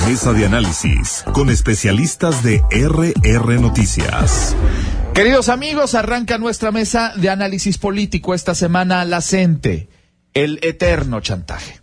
mesa de análisis con especialistas de RR Noticias. Queridos amigos, arranca nuestra mesa de análisis político esta semana, la CENTE, el eterno chantaje.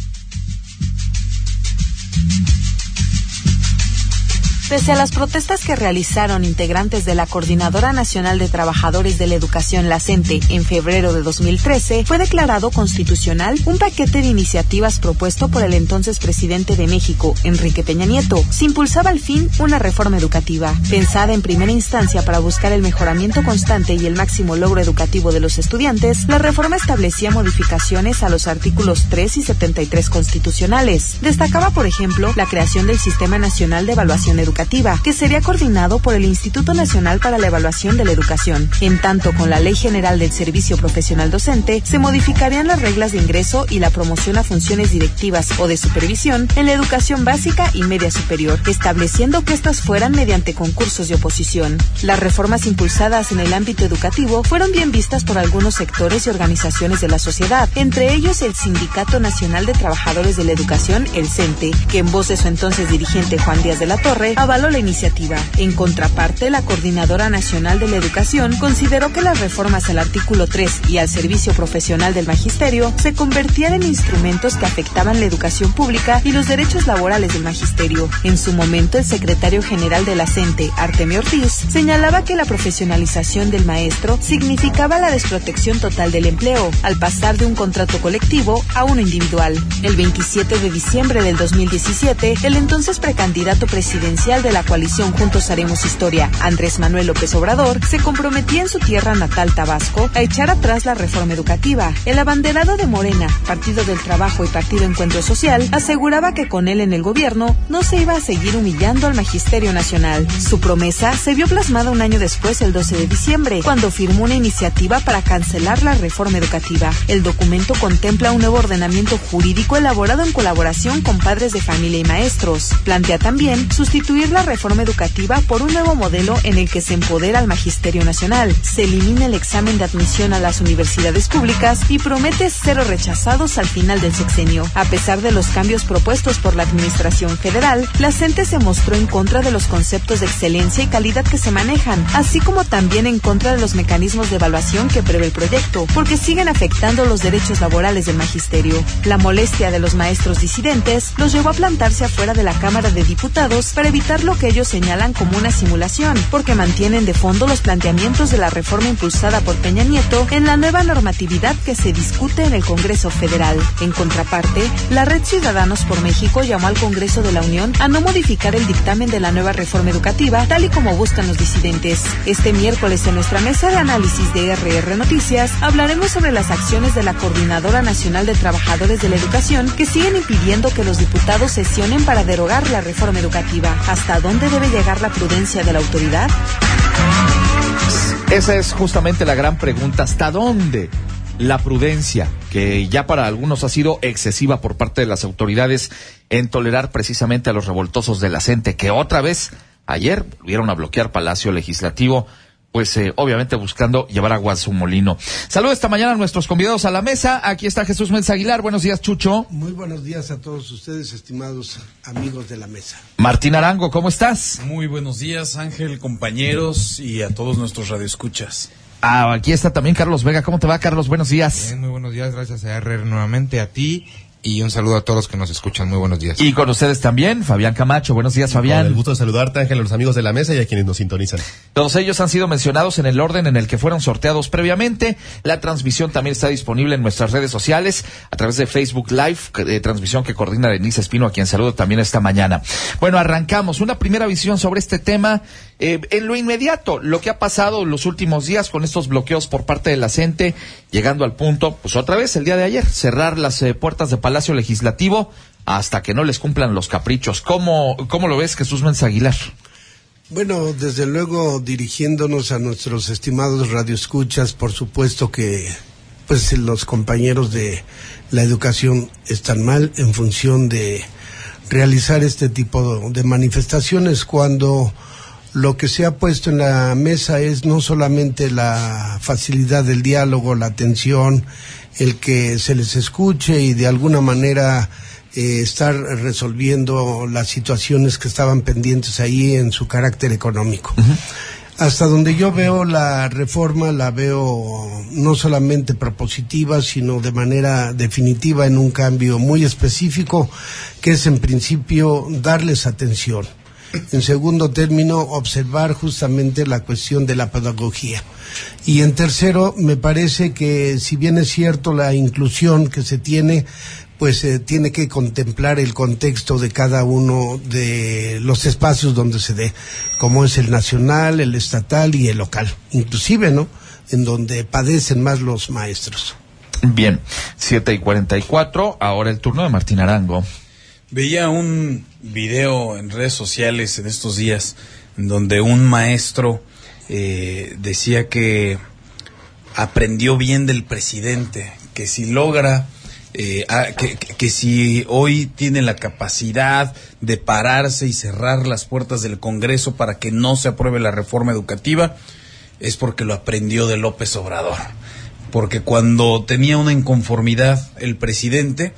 Pese a las protestas que realizaron integrantes de la Coordinadora Nacional de Trabajadores de la Educación, la CENTE, en febrero de 2013, fue declarado constitucional un paquete de iniciativas propuesto por el entonces presidente de México, Enrique Peña Nieto. Se impulsaba al fin una reforma educativa, pensada en primera instancia para buscar el mejoramiento constante y el máximo logro educativo de los estudiantes. La reforma establecía modificaciones a los artículos 3 y 73 constitucionales. Destacaba, por ejemplo, la creación del Sistema Nacional de Evaluación Educativa, que sería coordinado por el Instituto Nacional para la Evaluación de la Educación. En tanto, con la Ley General del Servicio Profesional Docente, se modificarían las reglas de ingreso y la promoción a funciones directivas o de supervisión en la educación básica y media superior, estableciendo que estas fueran mediante concursos de oposición. Las reformas impulsadas en el ámbito educativo fueron bien vistas por algunos sectores y organizaciones de la sociedad, entre ellos el Sindicato Nacional de Trabajadores de la Educación, el CENTE, que en voz de su entonces dirigente Juan Díaz de la Torre, avaló la iniciativa. En contraparte, la Coordinadora Nacional de la Educación consideró que las reformas al artículo 3 y al servicio profesional del magisterio se convertían en instrumentos que afectaban la educación pública y los derechos laborales del magisterio. En su momento, el secretario general de la CENTE, Artemio Ortiz, señalaba que la profesionalización del maestro significaba la desprotección total del empleo, al pasar de un contrato colectivo a uno individual. El 27 de diciembre del 2017, el entonces precandidato presidencial de la coalición Juntos Haremos Historia, Andrés Manuel López Obrador, se comprometía en su tierra natal, Tabasco, a echar atrás la reforma educativa. El abanderado de Morena, Partido del Trabajo y Partido Encuentro Social, aseguraba que con él en el gobierno no se iba a seguir humillando al Magisterio Nacional. Su promesa se vio plasmada un año después, el 12 de diciembre, cuando firmó una iniciativa para cancelar la reforma educativa. El documento contempla un nuevo ordenamiento jurídico elaborado en colaboración con padres de familia y maestros. Plantea también sustituir la reforma educativa por un nuevo modelo en el que se empodera al Magisterio Nacional, se elimina el examen de admisión a las universidades públicas y promete 0 rechazados al final del sexenio. A pesar de los cambios propuestos por la Administración Federal, la CENTE se mostró en contra de los conceptos de excelencia y calidad que se manejan, así como también en contra de los mecanismos de evaluación que prevé el proyecto, porque siguen afectando los derechos laborales del magisterio. La molestia de los maestros disidentes los llevó a plantarse afuera de la Cámara de Diputados para evitar lo que ellos señalan como una simulación, porque mantienen de fondo los planteamientos de la reforma impulsada por Peña Nieto en la nueva normatividad que se discute en el Congreso Federal. En contraparte, la Red Ciudadanos por México llamó al Congreso de la Unión a no modificar el dictamen de la nueva reforma educativa, tal y como buscan los disidentes. Este miércoles, en nuestra mesa de análisis de RR Noticias, hablaremos sobre las acciones de la Coordinadora Nacional de Trabajadores de la Educación que siguen impidiendo que los diputados sesionen para derogar la reforma educativa. ¿Hasta dónde debe llegar la prudencia de la autoridad? Esa es justamente la gran pregunta. ¿Hasta dónde la prudencia, que ya para algunos ha sido excesiva por parte de las autoridades en tolerar precisamente a los revoltosos de la CENTE, que otra vez ayer volvieron a bloquear Palacio Legislativo? Pues obviamente buscando llevar agua a su molino. Saludos esta mañana a nuestros convidados a la mesa. Aquí está Jesús Menza Aguilar. Buenos días, Chucho. Muy buenos días a todos ustedes, estimados amigos de la mesa. Martín Arango, ¿cómo estás? Muy buenos días, Ángel, compañeros y a todos nuestros radioescuchas. Aquí está también Carlos Vega. ¿Cómo te va, Carlos? Buenos días. Bien, muy buenos días. Gracias a RR nuevamente, a ti. Y un saludo a todos los que nos escuchan. Muy buenos días. Y con ustedes también, Fabián Camacho. Buenos días, Fabián. Con el gusto de saludarte, Ángel, a los amigos de la mesa y a quienes nos sintonizan. Todos ellos han sido mencionados en el orden en el que fueron sorteados previamente. La transmisión también está disponible en nuestras redes sociales a través de Facebook Live, transmisión que coordina Denise Espino, a quien saludo también esta mañana. Bueno, arrancamos. Una primera visión sobre este tema. En lo inmediato, lo que ha pasado en los últimos días con estos bloqueos por parte de la CENTE, llegando al punto, pues otra vez el día de ayer, cerrar las puertas de Palacio Legislativo hasta que no les cumplan los caprichos. ¿Cómo lo ves, Jesús Menza Aguilar? Bueno, desde luego, dirigiéndonos a nuestros estimados radioescuchas, por supuesto que pues los compañeros de la educación están mal en función de realizar este tipo de manifestaciones, cuando lo que se ha puesto en la mesa es no solamente la facilidad del diálogo, la atención, el que se les escuche y de alguna manera estar resolviendo las situaciones que estaban pendientes ahí en su carácter económico. Uh-huh. Hasta donde yo veo la reforma, la veo no solamente propositiva, sino de manera definitiva en un cambio muy específico, que es en principio darles atención. En segundo término, observar justamente la cuestión de la pedagogía. Y en tercero, me parece que si bien es cierto la inclusión que se tiene, pues tiene que contemplar el contexto de cada uno de los espacios donde se dé, como es el nacional, el estatal y el local, inclusive, ¿no?, en donde padecen más los maestros. Bien, 7:44, ahora el turno de Martín Arango. Veía un video en redes sociales en estos días, en donde un maestro decía que aprendió bien del presidente, que si logra... que si hoy tiene la capacidad de pararse y cerrar las puertas del Congreso para que no se apruebe la reforma educativa, es porque lo aprendió de López Obrador. Porque cuando tenía una inconformidad el presidente,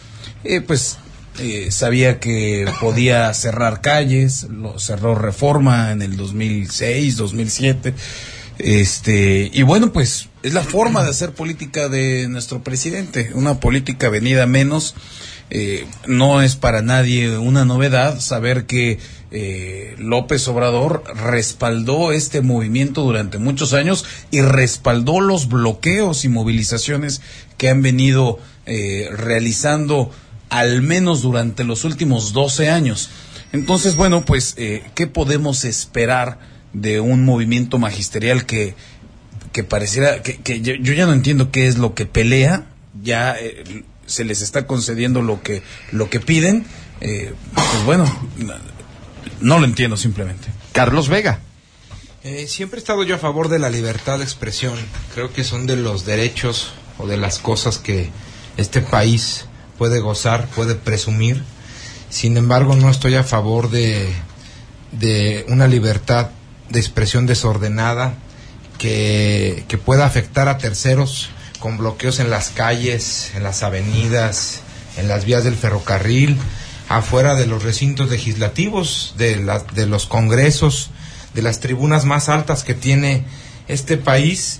sabía que podía cerrar calles, cerró Reforma en el 2006, 2007. Y bueno, pues es la forma de hacer política de nuestro presidente, una política venida menos. No es para nadie una novedad saber que López Obrador respaldó este movimiento durante muchos años y respaldó los bloqueos y movilizaciones que han venido realizando al menos durante los últimos 12 años. Entonces, bueno, pues, ¿qué podemos esperar de un movimiento magisterial que pareciera que yo ya no entiendo qué es lo que pelea? Ya se les está concediendo lo que piden. Pues bueno, no lo entiendo simplemente. Carlos Vega. Siempre he estado yo a favor de la libertad de expresión. Creo que son de los derechos o de las cosas que este país puede gozar, puede presumir. Sin embargo, no estoy a favor de una libertad de expresión desordenada que pueda afectar a terceros con bloqueos en las calles, en las avenidas, en las vías del ferrocarril, afuera de los recintos legislativos, de los congresos, de las tribunas más altas que tiene este país.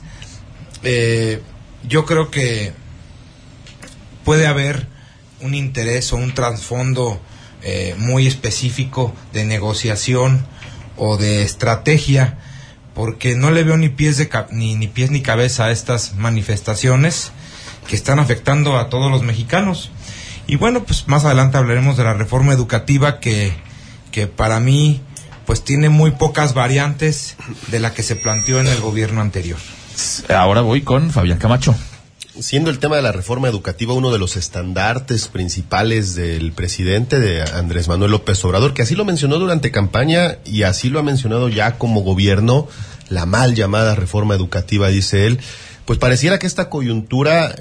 Yo creo que puede haber un interés o un trasfondo muy específico de negociación o de estrategia, porque no le veo ni pies ni cabeza a estas manifestaciones que están afectando a todos los mexicanos. Y bueno, pues más adelante hablaremos de la reforma educativa que para mí pues tiene muy pocas variantes de la que se planteó en el gobierno anterior. Ahora voy con Fabián Camacho. Siendo el tema de la reforma educativa uno de los estandartes principales del presidente, de Andrés Manuel López Obrador, que así lo mencionó durante campaña y así lo ha mencionado ya como gobierno, la mal llamada reforma educativa, dice él, pues pareciera que esta coyuntura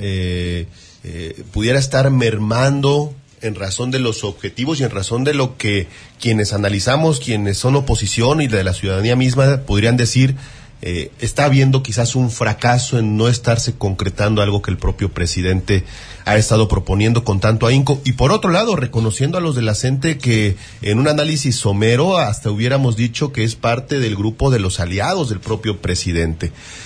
pudiera estar mermando en razón de los objetivos y en razón de lo que quienes analizamos, quienes son oposición y de la ciudadanía misma podrían decir. Está habiendo quizás un fracaso en no estarse concretando algo que el propio presidente ha estado proponiendo con tanto ahínco, y por otro lado reconociendo a los de la CENTE que en un análisis somero hasta hubiéramos dicho que es parte del grupo de los aliados del propio presidente.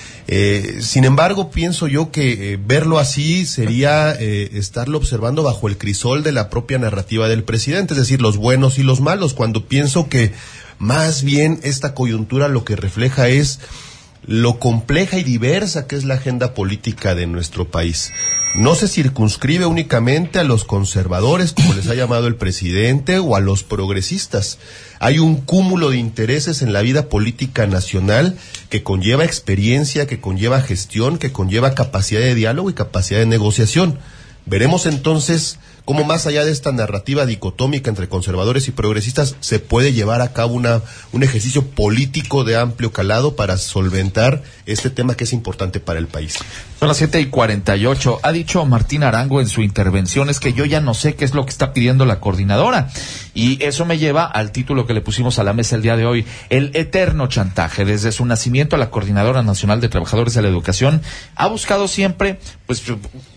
Sin embargo, pienso yo que verlo así sería estarlo observando bajo el crisol de la propia narrativa del presidente, es decir, los buenos y los malos, cuando pienso que más bien esta coyuntura lo que refleja es lo compleja y diversa que es la agenda política de nuestro país. No se circunscribe únicamente a los conservadores, como les ha llamado el presidente, o a los progresistas. Hay un cúmulo de intereses en la vida política nacional que conlleva experiencia, que conlleva gestión, que conlleva capacidad de diálogo y capacidad de negociación. Veremos entonces cómo más allá de esta narrativa dicotómica entre conservadores y progresistas se puede llevar a cabo un ejercicio político de amplio calado para solventar este tema que es importante para el país. Son las 7:48. Ha dicho Martín Arango en su intervención, es que yo ya no sé qué es lo que está pidiendo la coordinadora. Y eso me lleva al título que le pusimos a la mesa el día de hoy, el eterno chantaje. Desde su nacimiento, la Coordinadora Nacional de Trabajadores de la Educación ha buscado siempre, pues,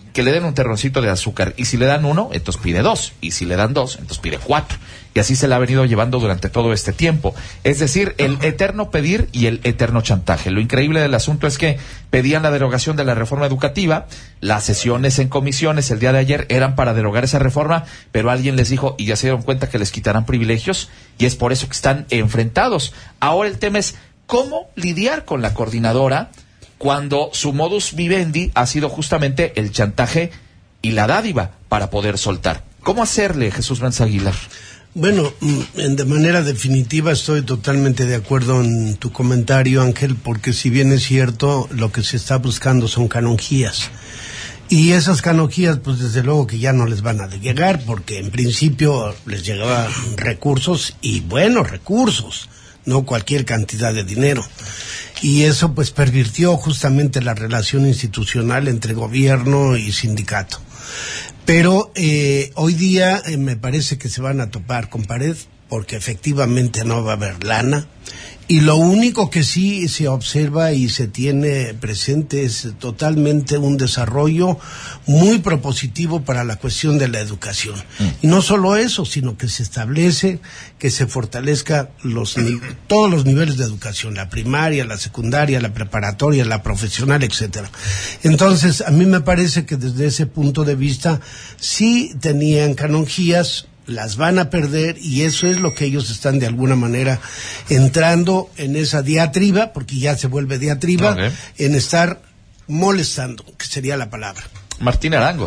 que le den un terroncito de azúcar, y si le dan 1, entonces pide 2, y si le dan 2, entonces pide 4, y así se la ha venido llevando durante todo este tiempo. Es decir, el eterno pedir y el eterno chantaje. Lo increíble del asunto es que pedían la derogación de la reforma educativa, las sesiones en comisiones el día de ayer eran para derogar esa reforma, pero alguien les dijo, y ya se dieron cuenta que les quitarán privilegios, y es por eso que están enfrentados. Ahora el tema es cómo lidiar con la coordinadora cuando su modus vivendi ha sido justamente el chantaje y la dádiva para poder soltar. ¿Cómo hacerle, Jesús Menz Aguilar? Bueno, de manera definitiva estoy totalmente de acuerdo en tu comentario, Ángel, porque si bien es cierto, lo que se está buscando son canonjías. Y esas canonjías, pues desde luego que ya no les van a llegar, porque en principio les llegaban recursos, y buenos recursos, no cualquier cantidad de dinero. Y eso pues pervirtió justamente la relación institucional entre gobierno y sindicato. Pero hoy día me parece que se van a topar con pared, porque efectivamente no va a haber lana. Y lo único que sí se observa y se tiene presente es totalmente un desarrollo muy propositivo para la cuestión de la educación. Y no solo eso, sino que se establece que se fortalezca todos los niveles de educación, la primaria, la secundaria, la preparatoria, la profesional, etcétera. Entonces, a mí me parece que desde ese punto de vista sí tenían canonjías, las van a perder, y eso es lo que ellos están de alguna manera entrando en esa diatriba, porque ya se vuelve diatriba, en estar molestando, que sería la palabra. Martín Arango.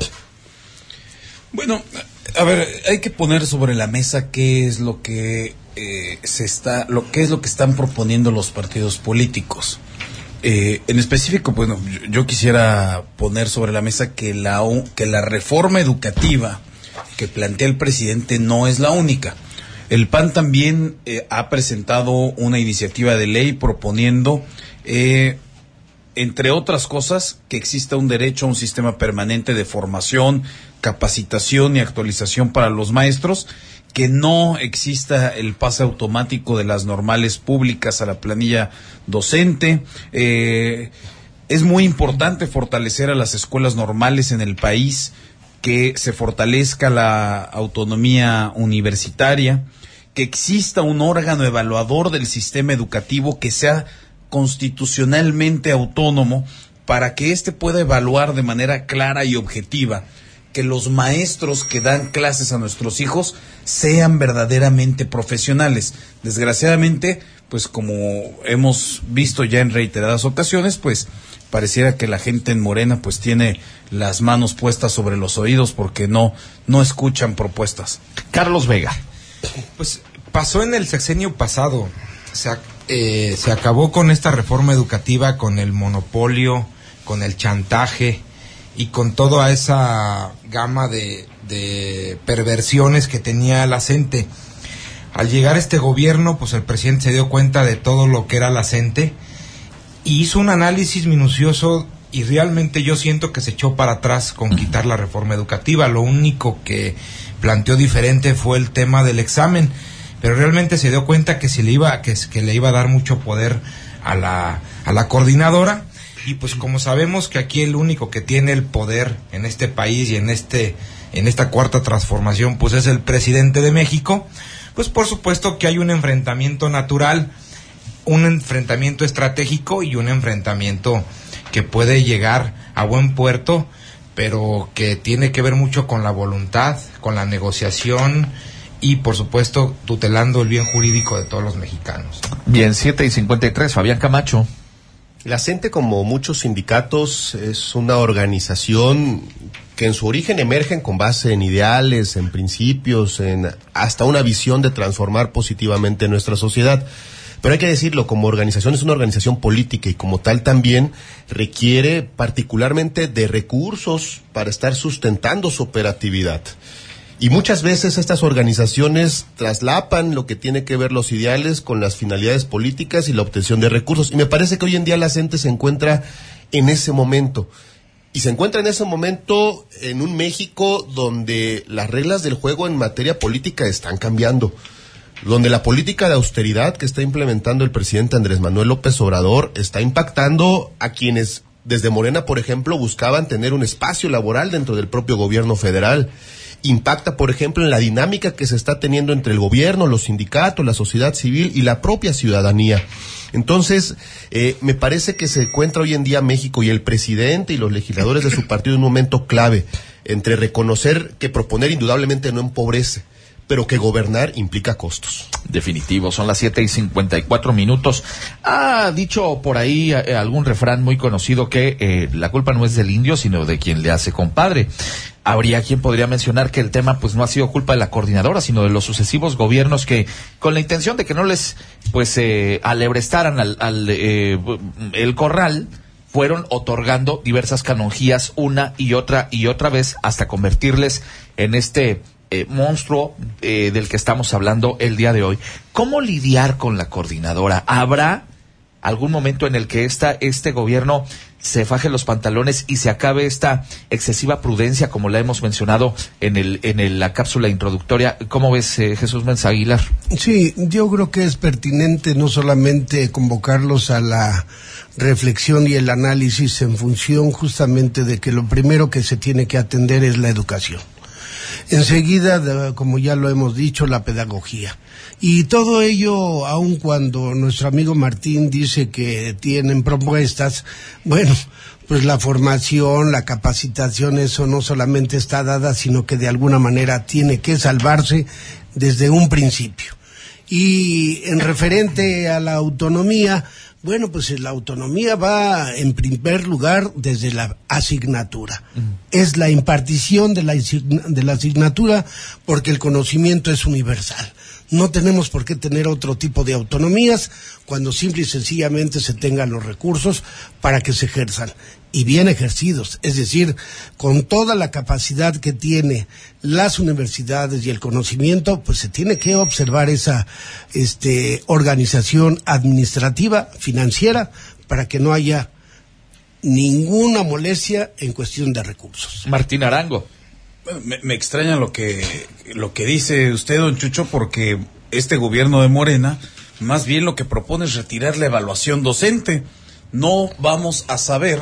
Bueno, a ver, hay que poner sobre la mesa qué es lo que qué es lo que están proponiendo los partidos políticos. En específico, bueno, yo quisiera poner sobre la mesa que la reforma educativa que plantea el presidente no es la única. El PAN también ha presentado una iniciativa de ley proponiendo, entre otras cosas, que exista un derecho a un sistema permanente de formación, capacitación y actualización para los maestros, que no exista el pase automático de las normales públicas a la planilla docente. Es muy importante fortalecer a las escuelas normales en el país, que se fortalezca la autonomía universitaria, que exista un órgano evaluador del sistema educativo que sea constitucionalmente autónomo para que éste pueda evaluar de manera clara y objetiva que los maestros que dan clases a nuestros hijos sean verdaderamente profesionales. Desgraciadamente, pues como hemos visto ya en reiteradas ocasiones, pues pareciera que la gente en Morena pues tiene las manos puestas sobre los oídos porque no escuchan propuestas. Carlos Vega. Pues pasó en el sexenio pasado. Se acabó con esta reforma educativa, con el monopolio, con el chantaje y con toda esa gama de perversiones que tenía la CENTE. Al llegar este gobierno, pues el presidente se dio cuenta de todo lo que era la CENTE y hizo un análisis minucioso, y realmente yo siento que se echó para atrás con quitar la reforma educativa. Lo único que planteó diferente fue el tema del examen, pero realmente se dio cuenta que le iba a dar mucho poder a la coordinadora, y pues como sabemos que aquí el único que tiene el poder en este país y en esta cuarta transformación pues es el presidente de México, pues por supuesto que hay un enfrentamiento natural, un enfrentamiento estratégico y un enfrentamiento que puede llegar a buen puerto, pero que tiene que ver mucho con la voluntad, con la negociación y por supuesto tutelando el bien jurídico de todos los mexicanos. Bien, 7:53, Fabián Camacho. La CENTE, como muchos sindicatos, es una organización que en su origen emergen con base en ideales, en principios, en hasta una visión de transformar positivamente nuestra sociedad. Pero hay que decirlo, como organización es una organización política y como tal también requiere particularmente de recursos para estar sustentando su operatividad. Y muchas veces estas organizaciones traslapan lo que tiene que ver los ideales con las finalidades políticas y la obtención de recursos. Y me parece que hoy en día la CENTE se encuentra en ese momento. Y se encuentra en ese momento en un México donde las reglas del juego en materia política están cambiando. Donde la política de austeridad que está implementando el presidente Andrés Manuel López Obrador está impactando a quienes Desde Morena, por ejemplo, buscaban tener un espacio laboral dentro del propio gobierno federal. Impacta, por ejemplo, en la dinámica que se está teniendo entre el gobierno, los sindicatos, la sociedad civil y la propia ciudadanía. Entonces, me parece que se encuentra hoy en día México y el presidente y los legisladores de su partido en un momento clave entre reconocer que proponer indudablemente no empobrece, pero que gobernar implica costos. Definitivo, son las 7:54. Ha dicho por ahí algún refrán muy conocido que la culpa no es del indio, sino de quien le hace compadre. Habría quien podría mencionar que el tema pues no ha sido culpa de la coordinadora, sino de los sucesivos gobiernos que, con la intención de que no les alebrestaran el corral, fueron otorgando diversas canonjías una y otra vez hasta convertirles en este monstruo del que estamos hablando el día de hoy. ¿Cómo lidiar con la coordinadora? ¿Habrá algún momento en el que este gobierno se faje los pantalones y se acabe esta excesiva prudencia, como la hemos mencionado en la cápsula introductoria? ¿Cómo ves, Jesús Menz Aguilar? Sí, yo creo que es pertinente no solamente convocarlos a la reflexión y el análisis en función justamente de que lo primero que se tiene que atender es la educación. Enseguida, como ya lo hemos dicho, la pedagogía. Y todo ello, aun cuando nuestro amigo Martín dice que tienen propuestas, bueno, pues la formación, la capacitación, eso no solamente está dada, sino que de alguna manera tiene que salvarse desde un principio. Y en referente a la autonomía, bueno, pues la autonomía va en primer lugar desde la asignatura. Es la impartición de la asignatura, porque el conocimiento es universal. No tenemos por qué tener otro tipo de autonomías cuando simple y sencillamente se tengan los recursos para que se ejerzan, y bien ejercidos, es decir, con toda la capacidad que tiene las universidades y el conocimiento, pues se tiene que observar esa organización administrativa, financiera, para que no haya ninguna molestia en cuestión de recursos. Martín Arango. Me extraña lo que dice usted, don Chucho, porque este gobierno de Morena más bien lo que propone es retirar la evaluación docente. No vamos a saber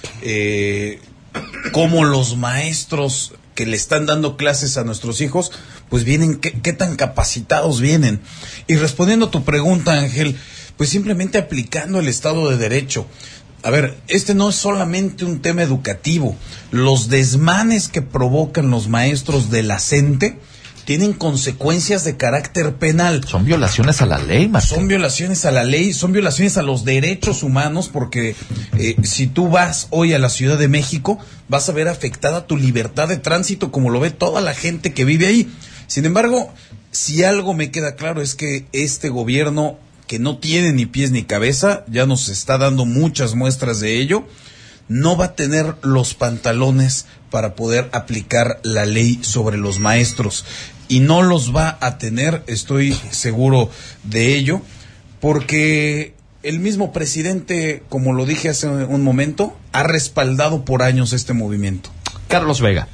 cómo los maestros que le están dando clases a nuestros hijos pues vienen, qué tan capacitados vienen. Y respondiendo a tu pregunta, Ángel, pues simplemente aplicando el Estado de Derecho. A ver, no es solamente un tema educativo. Los desmanes que provocan los maestros de la CENTE tienen consecuencias de carácter penal. Son violaciones a la ley, Martín. Son violaciones a la ley, son violaciones a los derechos humanos, porque si tú vas hoy a la Ciudad de México, vas a ver afectada tu libertad de tránsito, como lo ve toda la gente que vive ahí. Sin embargo, si algo me queda claro es que este gobierno, que no tiene ni pies ni cabeza, ya nos está dando muchas muestras de ello, no va a tener los pantalones para poder aplicar la ley sobre los maestros, y no los va a tener, estoy seguro de ello, porque el mismo presidente, como lo dije hace un momento, ha respaldado por años este movimiento. Carlos Vega.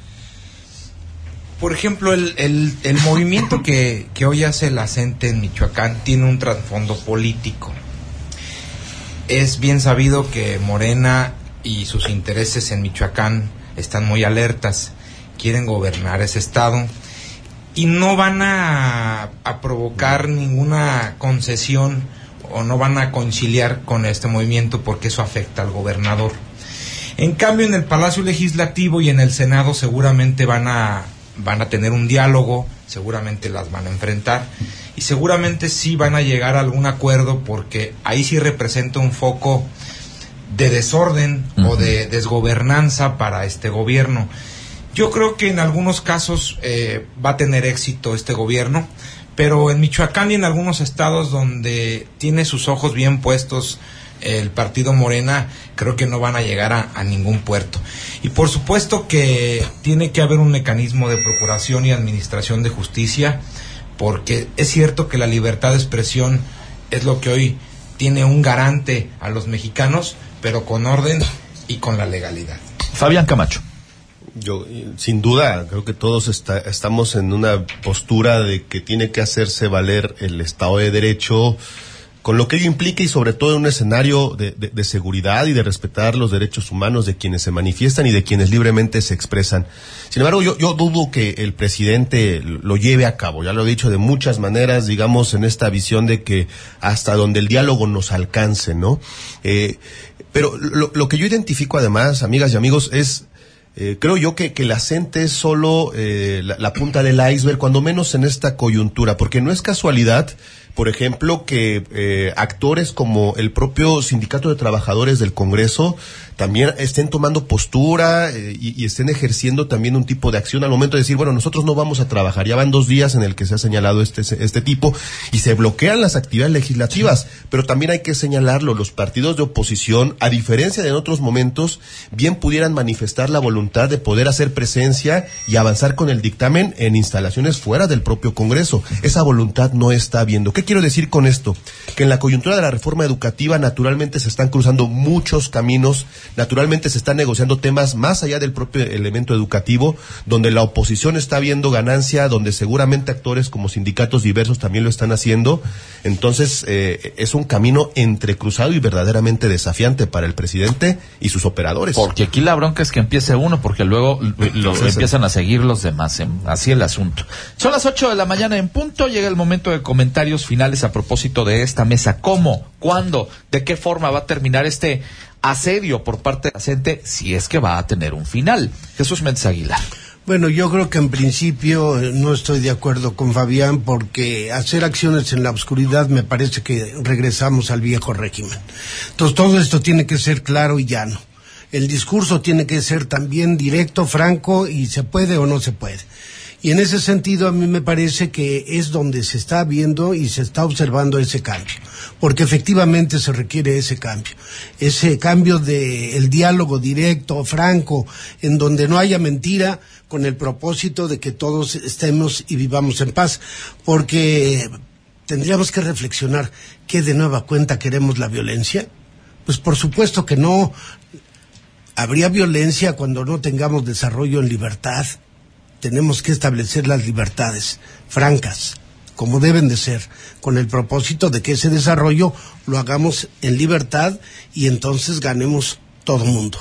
Por ejemplo, el movimiento que hoy hace la CENTE en Michoacán tiene un trasfondo político. Es bien sabido que Morena y sus intereses en Michoacán están muy alertas, quieren gobernar ese estado y no van a provocar ninguna concesión o no van a conciliar con este movimiento, porque eso afecta al gobernador. En cambio, en el Palacio Legislativo y en el Senado seguramente van a tener un diálogo, seguramente las van a enfrentar y seguramente sí van a llegar a algún acuerdo, porque ahí sí representa un foco de desorden o de desgobernanza para este gobierno. Yo creo que en algunos casos va a tener éxito este gobierno, pero en Michoacán y en algunos estados donde tiene sus ojos bien puestos el partido Morena, creo que no van a llegar a ningún puerto. Y por supuesto que tiene que haber un mecanismo de procuración y administración de justicia, porque es cierto que la libertad de expresión es lo que hoy tiene un garante a los mexicanos, pero con orden y con la legalidad. Fabián Camacho. Yo, sin duda, creo que todos estamos en una postura de que tiene que hacerse valer el Estado de Derecho con lo que ello implica y sobre todo en un escenario de seguridad y de respetar los derechos humanos de quienes se manifiestan y de quienes libremente se expresan. Sin embargo, yo dudo que el presidente lo lleve a cabo, ya lo he dicho de muchas maneras, digamos, en esta visión de que hasta donde el diálogo nos alcance, ¿no? Pero lo que yo identifico además, amigas y amigos, es creo yo que la CENTE es solo la punta del iceberg, cuando menos en esta coyuntura, porque no es casualidad, por ejemplo, que actores como el propio Sindicato de Trabajadores del Congreso también estén tomando postura y estén ejerciendo también un tipo de acción al momento de decir, bueno, nosotros no vamos a trabajar. Ya van 2 días en el que se ha señalado este tipo y se bloquean las actividades legislativas, pero también hay que señalarlo, los partidos de oposición, a diferencia de en otros momentos, bien pudieran manifestar la voluntad de poder hacer presencia y avanzar con el dictamen en instalaciones fuera del propio Congreso. Esa voluntad no está habiendo. ¿Qué quiero decir con esto? Que en la coyuntura de la reforma educativa naturalmente se están cruzando muchos caminos, naturalmente se están negociando temas más allá del propio elemento educativo, donde la oposición está viendo ganancia, donde seguramente actores como sindicatos diversos también lo están haciendo. Entonces es un camino entrecruzado y verdaderamente desafiante para el presidente y sus operadores. Porque aquí la bronca es que empiece uno, porque luego empiezan a seguir los demás, así el asunto. Son las 8 de la mañana en punto, llega el momento de comentarios finales a propósito de esta mesa. ¿Cómo? ¿Cuándo? ¿De qué forma va a terminar este asedio por parte de la CENTE, si es que va a tener un final? Jesús Méndez Aguilar. Bueno, yo creo que en principio no estoy de acuerdo con Fabián, porque hacer acciones en la oscuridad me parece que regresamos al viejo régimen. Entonces todo esto tiene que ser claro y llano. El discurso tiene que ser también directo, franco, y se puede o no se puede. Y en ese sentido a mí me parece que es donde se está viendo y se está observando ese cambio, porque efectivamente se requiere ese cambio de el diálogo directo, franco, en donde no haya mentira, con el propósito de que todos estemos y vivamos en paz, porque tendríamos que reflexionar, ¿qué de nueva cuenta queremos la violencia? Pues por supuesto que no. Habría violencia cuando no tengamos desarrollo en libertad. Tenemos que establecer las libertades francas, como deben de ser, con el propósito de que ese desarrollo lo hagamos en libertad y entonces ganemos todo mundo.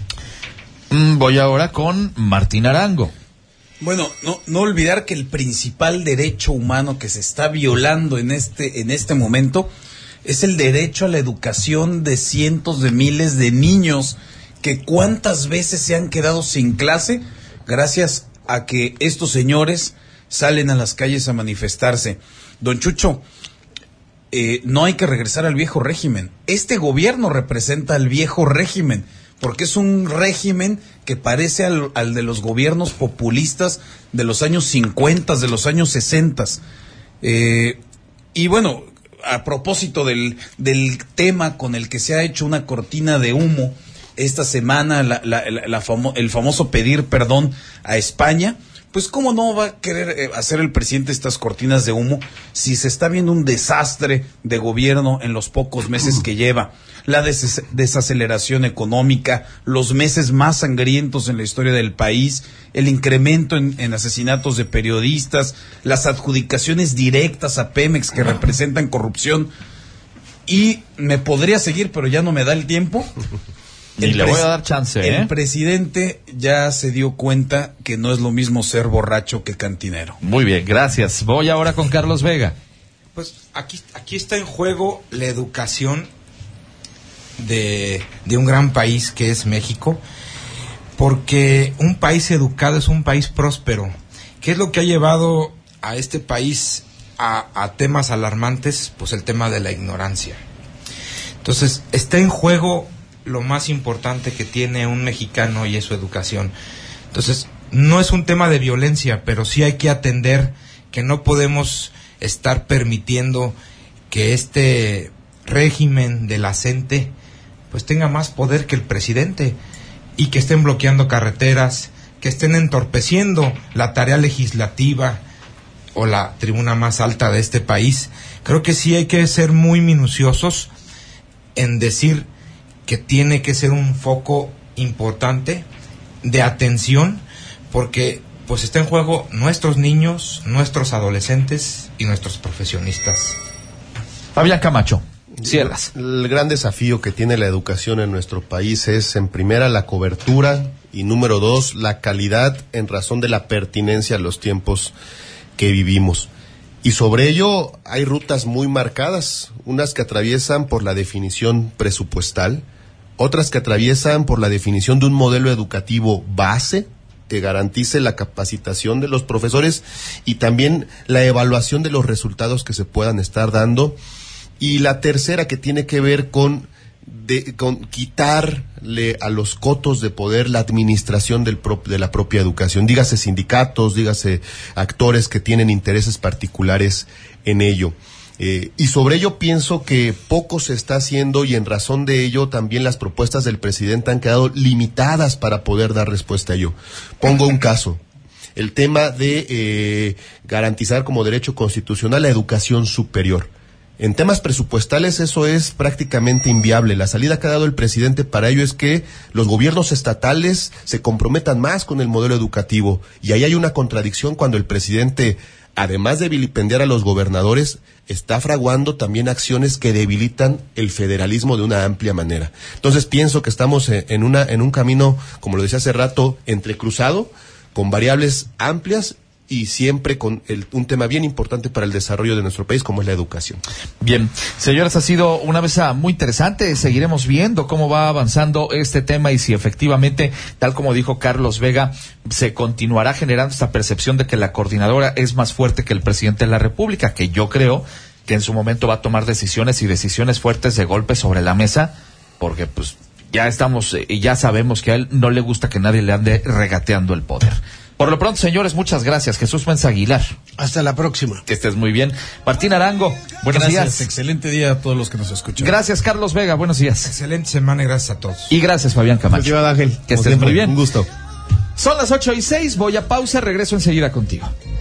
Voy ahora con Martín Arango. Bueno, no olvidar que el principal derecho humano que se está violando en este momento es el derecho a la educación de cientos de miles de niños que cuántas veces se han quedado sin clase gracias a que estos señores salen a las calles a manifestarse. Don Chucho, no hay que regresar al viejo régimen. Este gobierno representa al viejo régimen, porque es un régimen que parece al de los gobiernos populistas de los años 50, de los años 60. Y bueno, a propósito del tema con el que se ha hecho una cortina de humo esta semana, el famoso pedir perdón a España, pues cómo no va a querer hacer el presidente estas cortinas de humo si se está viendo un desastre de gobierno en los pocos meses que lleva, la desaceleración económica, los meses más sangrientos en la historia del país, el incremento en asesinatos de periodistas, las adjudicaciones directas a Pemex que representan corrupción, y me podría seguir, pero ya no me da el tiempo. Y le voy a dar chance, El presidente ya se dio cuenta que no es lo mismo ser borracho que cantinero. Muy bien, gracias. Voy ahora con Carlos Vega. Pues aquí está en juego la educación de un gran país que es México, porque un país educado es un país próspero. ¿Qué es lo que ha llevado a este país a temas alarmantes? Pues el tema de la ignorancia. Entonces, está en juego lo más importante que tiene un mexicano, y es su educación. Entonces, no es un tema de violencia, pero sí hay que atender que no podemos estar permitiendo que este régimen de la CENTE pues tenga más poder que el presidente, y que estén bloqueando carreteras, que estén entorpeciendo la tarea legislativa o la tribuna más alta de este país. Creo que sí hay que ser muy minuciosos en decir que tiene que ser un foco importante de atención, porque pues está en juego nuestros niños, nuestros adolescentes y nuestros profesionistas. Fabián Camacho. Cierras. El gran desafío que tiene la educación en nuestro país es, en primera, la cobertura y, número 2, la calidad en razón de la pertinencia a los tiempos que vivimos. Y sobre ello hay rutas muy marcadas, unas que atraviesan por la definición presupuestal, otras que atraviesan por la definición de un modelo educativo base que garantice la capacitación de los profesores y también la evaluación de los resultados que se puedan estar dando. Y la tercera, que tiene que ver con quitarle a los cotos de poder la administración de la propia educación. Dígase sindicatos, dígase actores que tienen intereses particulares en ello. Y sobre ello pienso que poco se está haciendo, y en razón de ello también las propuestas del presidente han quedado limitadas para poder dar respuesta a ello. Pongo un caso. El tema de garantizar como derecho constitucional la educación superior. En temas presupuestales eso es prácticamente inviable. La salida que ha dado el presidente para ello es que los gobiernos estatales se comprometan más con el modelo educativo. Y ahí hay una contradicción cuando el presidente, además de vilipendiar a los gobernadores, está fraguando también acciones que debilitan el federalismo de una amplia manera. Entonces pienso que estamos en un camino, como lo decía hace rato, entrecruzado, con variables amplias y siempre con un tema bien importante para el desarrollo de nuestro país, como es la educación. Bien, señores, ha sido una mesa muy interesante. Seguiremos viendo cómo va avanzando este tema y si efectivamente, tal como dijo Carlos Vega, se continuará generando esta percepción de que la coordinadora es más fuerte que el presidente de la República, que yo creo que en su momento va a tomar decisiones fuertes de golpe sobre la mesa, porque pues ya sabemos que a él no le gusta que nadie le ande regateando el poder. Por lo pronto, señores, muchas gracias. Jesús Mensa Aguilar. Hasta la próxima. Que estés muy bien. Martín Arango, buenos días. Excelente día a todos los que nos escuchan. Gracias, Carlos Vega, buenos días. Excelente semana y gracias a todos. Y gracias, Fabián Camacho. Ángel. Que estés muy bien. Un gusto. Son las 8:06, voy a pausa, regreso enseguida contigo.